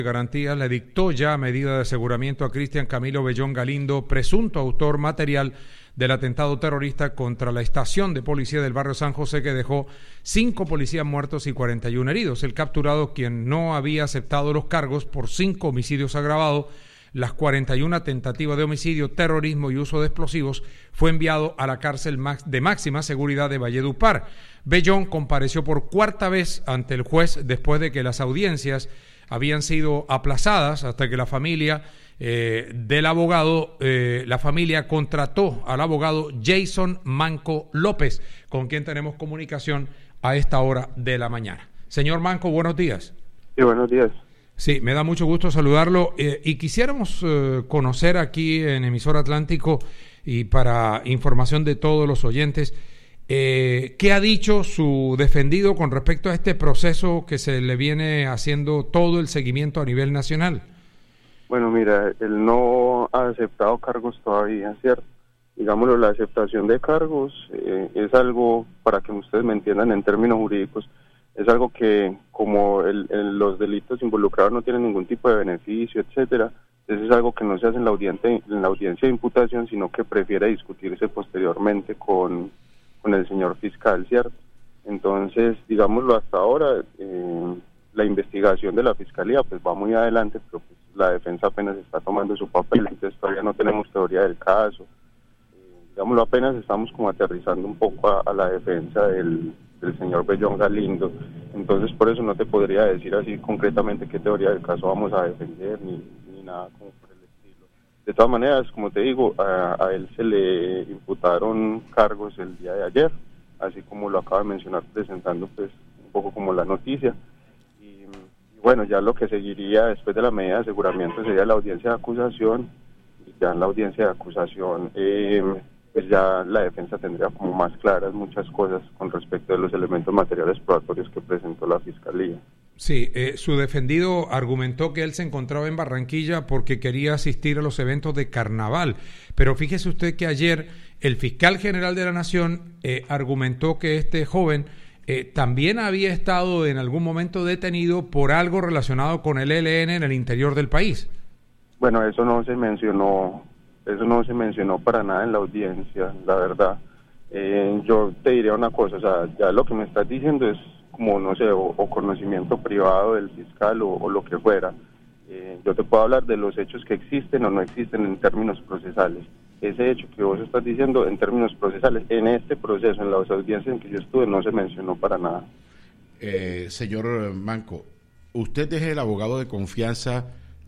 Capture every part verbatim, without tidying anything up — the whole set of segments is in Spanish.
de Garantías le dictó ya medida de aseguramiento a Cristian Camilo Bellón Galindo, presunto autor material del atentado terrorista contra la estación de policía del barrio San José, que dejó cinco policías muertos y cuarenta y uno heridos. El capturado, quien no había aceptado los cargos por cinco homicidios agravados, las cuarenta y una tentativas de homicidio, terrorismo y uso de explosivos, fue enviado a la cárcel de máxima seguridad de Valledupar. Bellón compareció por cuarta vez ante el juez después de que las audiencias habían sido aplazadas hasta que la familia eh, del abogado, eh, la familia contrató al abogado Jason Manco López, con quien tenemos comunicación a esta hora de la mañana. Señor Manco, buenos días. Sí, buenos días. Sí, me da mucho gusto saludarlo eh, y quisiéramos eh, conocer aquí en Emisor Atlántico, y para información de todos los oyentes, Eh, ¿qué ha dicho su defendido con respecto a este proceso que se le viene haciendo todo el seguimiento a nivel nacional? Bueno, mira, él no ha aceptado cargos todavía, ¿cierto? Digámoslo, la aceptación de cargos eh, es algo, para que ustedes me entiendan en términos jurídicos, es algo que como el, el, los delitos involucrados no tienen ningún tipo de beneficio, etcétera, entonces es algo que no se hace en la audiencia, en la audiencia de imputación, sino que prefiere discutirse posteriormente con con el señor fiscal, ¿cierto? Entonces, digámoslo, hasta ahora, eh, la investigación de la fiscalía pues va muy adelante, pero pues, la defensa apenas está tomando su papel, entonces todavía no tenemos teoría del caso. Eh, digámoslo, apenas estamos como aterrizando un poco a, a la defensa del, del señor Bellón Galindo, entonces por eso no te podría decir así concretamente qué teoría del caso vamos a defender, ni, ni nada como por el estilo. De todas maneras, como te digo, a, a él se le imputaron cargos el día de ayer, así como lo acaba de mencionar, presentando pues un poco como la noticia. Y, y bueno, ya lo que seguiría después de la medida de aseguramiento sería la audiencia de acusación, y ya en la audiencia de acusación eh, pues ya la defensa tendría como más claras muchas cosas con respecto de los elementos materiales probatorios que presentó la fiscalía. Sí, eh, su defendido argumentó que él se encontraba en Barranquilla porque quería asistir a los eventos de carnaval, pero fíjese usted que ayer el fiscal general de la Nación eh, argumentó que este joven eh, también había estado en algún momento detenido por algo relacionado con el E L N en el interior del país. Bueno, eso no se mencionó, eso no se mencionó para nada en la audiencia, la verdad. Eh, yo te diría una cosa, o sea, ya lo que me estás diciendo es como, no sé, o, o conocimiento privado del fiscal o, o lo que fuera. Eh, yo te puedo hablar de los hechos que existen o no existen en términos procesales. Ese hecho que vos estás diciendo en términos procesales, en este proceso, en las audiencias en que yo estuve, no se mencionó para nada. Eh, señor Manco, usted es el abogado de confianza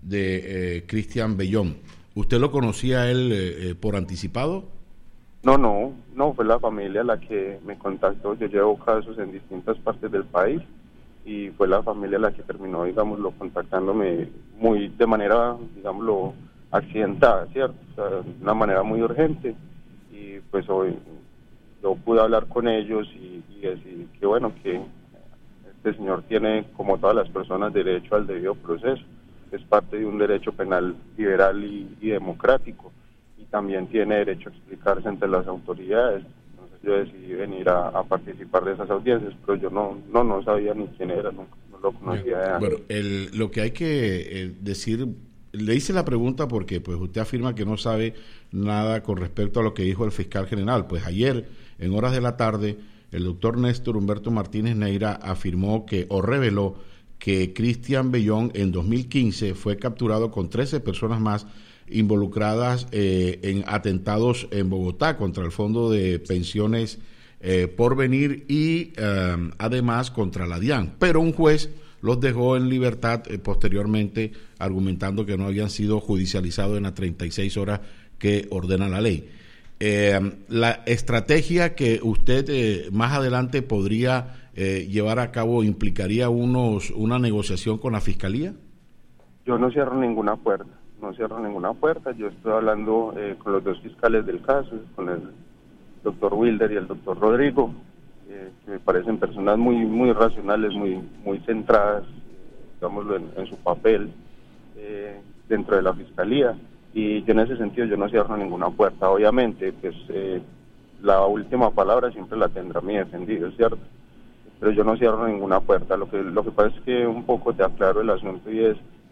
de eh, Cristian Bellón. ¿Usted lo conocía a él eh, eh, por anticipado? No, no, no, fue la familia la que me contactó. Yo llevo casos en distintas partes del país y fue la familia la que terminó, digámoslo, contactándome muy de manera, digámoslo, accidentada, ¿cierto? O sea, de una manera muy urgente, y pues hoy yo pude hablar con ellos y, y decir que bueno, que este señor tiene, como todas las personas, derecho al debido proceso, es parte de un derecho penal liberal y, y democrático, también tiene derecho a explicarse ante las autoridades. Entonces yo decidí venir a, a participar de esas audiencias, pero yo no no no sabía ni quién era, no, no lo conocía de antes. Bueno, el, lo que hay que eh, decir, le hice la pregunta porque pues usted afirma que no sabe nada con respecto a lo que dijo el fiscal general. Pues ayer, en horas de la tarde, el doctor Néstor Humberto Martínez Neira afirmó que, o reveló, que Cristian Bellón en dos mil quince fue capturado con trece personas más involucradas eh, en atentados en Bogotá contra el Fondo de Pensiones eh, Porvenir y eh, además contra la DIAN, pero un juez los dejó en libertad eh, posteriormente, argumentando que no habían sido judicializados en las treinta y seis horas que ordena la ley. Eh, la estrategia que usted eh, más adelante podría eh, llevar a cabo implicaría unos una negociación con la Fiscalía. Yo no cierro ninguna puerta. No cierro ninguna puerta, yo estoy hablando eh, con los dos fiscales del caso, con el doctor Wilder y el doctor Rodrigo, eh, que me parecen personas muy muy racionales, muy muy centradas, digámoslo, en, en su papel eh, dentro de la fiscalía, y yo en ese sentido yo no cierro ninguna puerta. Obviamente, pues eh, la última palabra siempre la tendrá mi defendido, ¿cierto? Pero yo no cierro ninguna puerta. Lo que lo que pasa es que un poco te aclaro el asunto, y es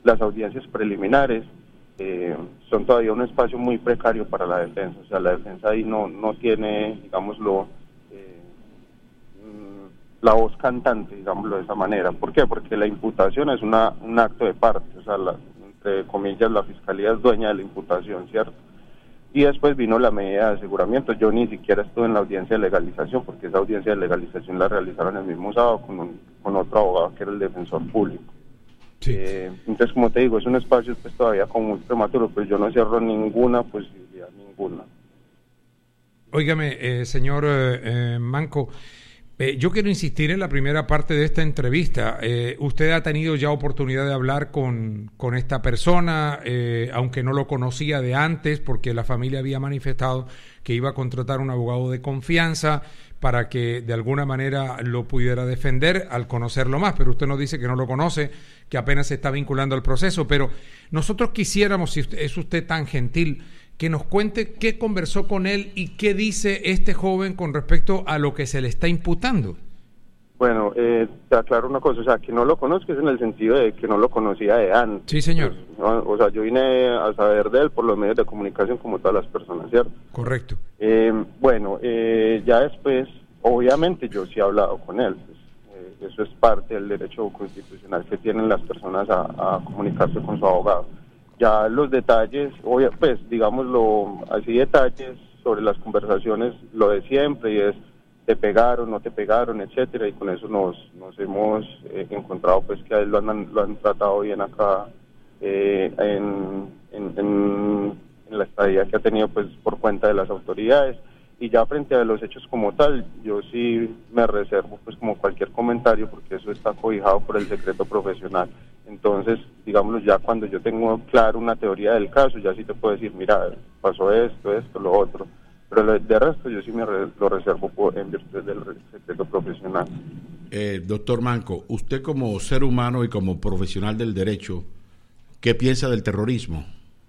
las audiencias preliminares eh, son todavía un espacio muy precario para la defensa, o sea, la defensa ahí no, no tiene, digámoslo, eh, la voz cantante, digámoslo de esa manera. ¿Por qué? Porque la imputación es una, un acto de parte, o sea, la, entre comillas, la fiscalía es dueña de la imputación, ¿cierto? Y después vino la medida de aseguramiento. Yo ni siquiera estuve en la audiencia de legalización, porque esa audiencia de legalización la realizaron el mismo sábado con, un, con otro abogado que era el defensor público. Sí. Eh, entonces, como te digo, es un espacio pues todavía como muy prematuro, pero yo no cierro ninguna posibilidad, ninguna. Óigame, eh, señor eh, Manco, eh, yo quiero insistir en la primera parte de esta entrevista. Eh, usted ha tenido ya oportunidad de hablar con, con esta persona, eh, aunque no lo conocía de antes, porque la familia había manifestado que iba a contratar un abogado de confianza para que de alguna manera lo pudiera defender al conocerlo más, pero usted nos dice que no lo conoce, que apenas se está vinculando al proceso, pero nosotros quisiéramos, si usted, es usted tan gentil, que nos cuente qué conversó con él y qué dice este joven con respecto a lo que se le está imputando. Bueno, eh, te aclaro una cosa, o sea, que no lo conozco es en el sentido de que no lo conocía de antes. Sí, señor. Pues, o sea, yo vine a saber de él por los medios de comunicación como todas las personas, ¿cierto? Correcto. Eh, bueno, eh, ya después, obviamente yo sí he hablado con él, pues, eh, eso es parte del derecho constitucional que tienen las personas a, a comunicarse con su abogado. Ya los detalles, obvio, pues digámoslo así, detalles sobre las conversaciones, lo de siempre, y es te pegaron, no te pegaron, etcétera, y con eso nos nos hemos eh, encontrado pues que a él lo han, lo han tratado bien acá eh, en, en, en, en la estadía que ha tenido pues por cuenta de las autoridades. Y ya frente a los hechos como tal, yo sí me reservo pues como cualquier comentario, porque eso está cobijado por el secreto profesional. Entonces, digámoslo, ya cuando yo tengo claro una teoría del caso, ya sí te puedo decir, mira, pasó esto, esto, lo otro. Pero de resto yo sí me re, lo reservo por, en virtud del secreto profesional. Eh, doctor Manco, usted como ser humano y como profesional del derecho, ¿qué piensa del terrorismo?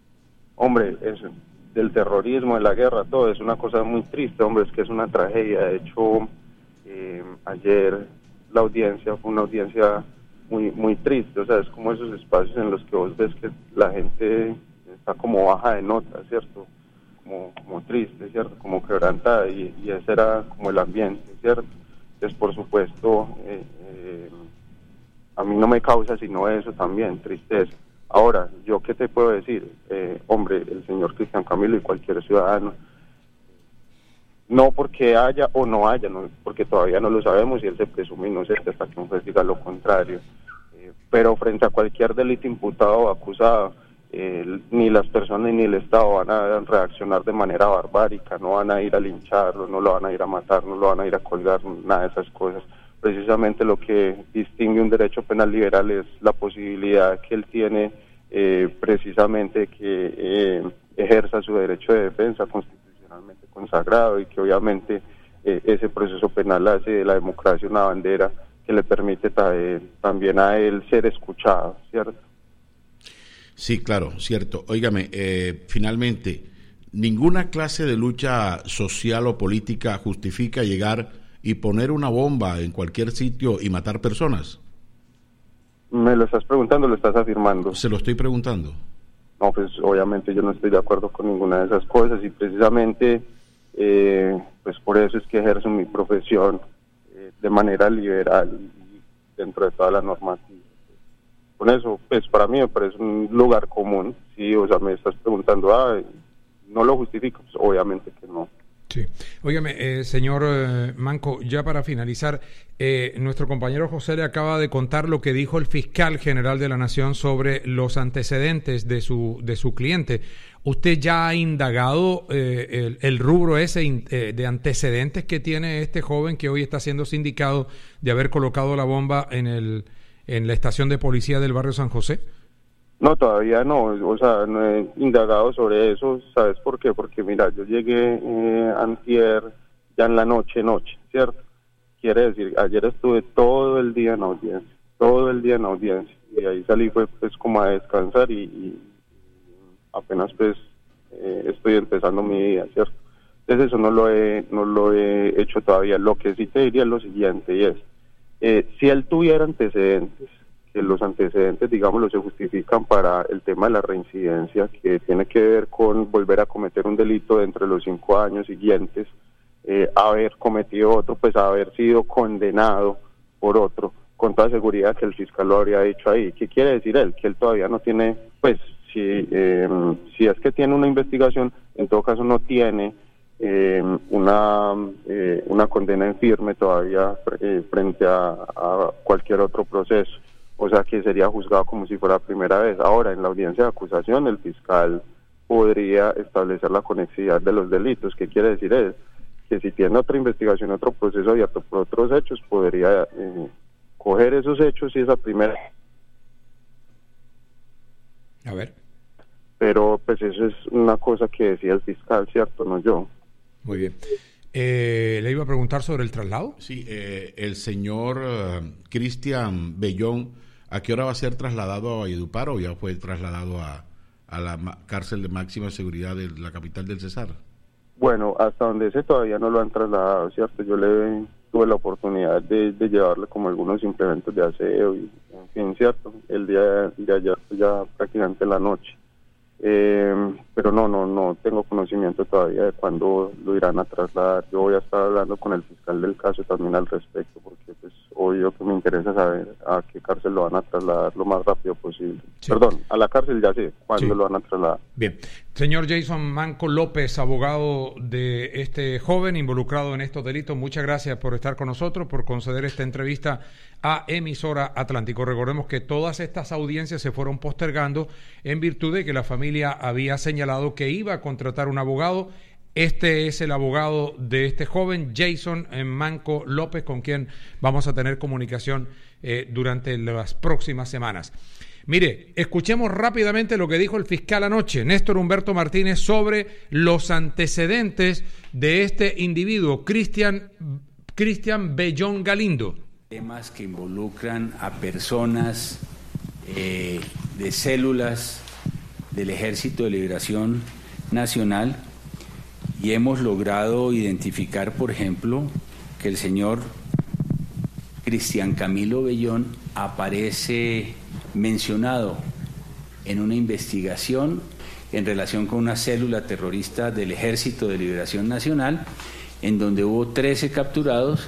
Hombre, eso, del terrorismo, de la guerra, todo es una cosa muy triste, hombre, es que es una tragedia. De hecho, eh, ayer la audiencia fue una audiencia muy muy triste, o sea, es como esos espacios en los que vos ves que la gente está como baja de nota, ¿cierto? Como, como triste, ¿cierto? Como quebrantada, y, y ese era como el ambiente, ¿cierto? Entonces, por supuesto, eh, eh, a mí no me causa sino eso también, tristeza. Ahora, ¿yo qué te puedo decir? Eh, hombre, el señor Cristian Camilo y cualquier ciudadano, no porque haya o no haya, no, porque todavía no lo sabemos y él se presume inocente hasta que un juez diga lo contrario, eh, pero frente a cualquier delito imputado o acusado, eh, ni las personas ni el Estado van a reaccionar de manera barbárica, no van a ir a lincharlo, no lo van a ir a matar, no lo van a ir a colgar, nada de esas cosas. Precisamente lo que distingue un derecho penal liberal es la posibilidad que él tiene eh, precisamente que eh, ejerza su derecho de defensa constitucionalmente consagrado, y que obviamente eh, ese proceso penal hace de la democracia una bandera que le permite ta, eh, también a él ser escuchado, ¿cierto? Sí, claro, cierto. Óigame, eh, finalmente, ninguna clase de lucha social o política justifica llegar y poner una bomba en cualquier sitio y matar personas. ¿Me lo estás preguntando o lo estás afirmando? Se lo estoy preguntando. No, pues obviamente yo no estoy de acuerdo con ninguna de esas cosas, y precisamente eh, pues por eso es que ejerzo mi profesión eh, de manera liberal y dentro de toda la normativa. Con eso, pues para mí me parece un lugar común, sí, o sea, me estás preguntando, ah, ¿no lo justifico? Pues obviamente que no. Sí. Óigame, eh, señor eh, Manco, ya para finalizar, eh, nuestro compañero José le acaba de contar lo que dijo el fiscal general de la Nación sobre los antecedentes de su de su cliente. ¿Usted ya ha indagado eh, el, el rubro ese eh, de antecedentes que tiene este joven que hoy está siendo sindicado de haber colocado la bomba en el en la estación de policía del barrio San José? No, todavía no, o sea, no he indagado sobre eso. ¿Sabes por qué? Porque mira, yo llegué eh, antier, ya en la noche, noche, ¿cierto? Quiere decir, ayer estuve todo el día en audiencia, todo el día en audiencia, y ahí salí fue pues como a descansar, y, y apenas pues eh, estoy empezando mi día, ¿cierto? Entonces eso no lo he, no lo he hecho todavía. Lo que sí te diría es lo siguiente, y es, eh, si él tuviera antecedentes que los antecedentes, digámoslo, se justifican para el tema de la reincidencia, que tiene que ver con volver a cometer un delito dentro de los cinco años siguientes, eh, haber cometido otro, pues haber sido condenado por otro, con toda seguridad que el fiscal lo habría dicho ahí. ¿Qué quiere decir él? Que él todavía no tiene, pues, si, eh, si es que tiene una investigación, en todo caso no tiene eh, una eh, una condena en firme todavía eh, frente a, a cualquier otro proceso. O sea que sería juzgado como si fuera la primera vez. Ahora, en la audiencia de acusación, el fiscal podría establecer la conexidad de los delitos. ¿Qué quiere decir es? Que si tiene otra investigación, otro proceso abierto por otros hechos, podría eh, coger esos hechos y esa primera... A ver. Pero pues eso es una cosa que decía el fiscal, ¿cierto? No yo. Muy bien. Eh, le iba a preguntar sobre el traslado. Sí, eh, el señor uh, Cristian Bellón, ¿a qué hora va a ser trasladado a Valledupar o ya fue trasladado a, a la ma- cárcel de máxima seguridad de la capital del Cesar? Bueno, hasta donde sé todavía no lo han trasladado, ¿cierto? Yo le tuve la oportunidad de, de llevarle como algunos implementos de aseo y, en fin, ¿cierto? El día de ayer, ya prácticamente la noche. Eh, pero no, no, no tengo conocimiento todavía de cuándo lo irán a trasladar. Yo voy a estar hablando con el fiscal del caso también al respecto, porque pues obvio que me interesa saber a qué cárcel lo van a trasladar lo más rápido posible. Sí. Perdón, a la cárcel ya sé cuándo sí. lo van a trasladar. Bien. Señor Jason Manco López, abogado de este joven involucrado en estos delitos, muchas gracias por estar con nosotros, por conceder esta entrevista a Emisora Atlántico. Recordemos que todas estas audiencias se fueron postergando en virtud de que la familia había señalado que iba a contratar un abogado. Este es el abogado de este joven, Jason Manco López, con quien vamos a tener comunicación eh, durante las próximas semanas. Mire, escuchemos rápidamente lo que dijo el fiscal anoche, Néstor Humberto Martínez, sobre los antecedentes de este individuo, Cristian Cristian Bellón Galindo. Temas que involucran a personas eh, de células del Ejército de Liberación Nacional, y hemos logrado identificar, por ejemplo, que el señor Cristian Camilo Bellón aparece mencionado en una investigación en relación con una célula terrorista del Ejército de Liberación Nacional, en donde hubo trece capturados.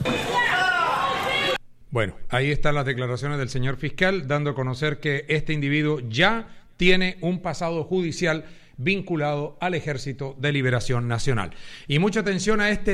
Bueno, ahí están las declaraciones del señor fiscal, dando a conocer que este individuo ya tiene un pasado judicial vinculado al Ejército de Liberación Nacional. Y mucha atención a este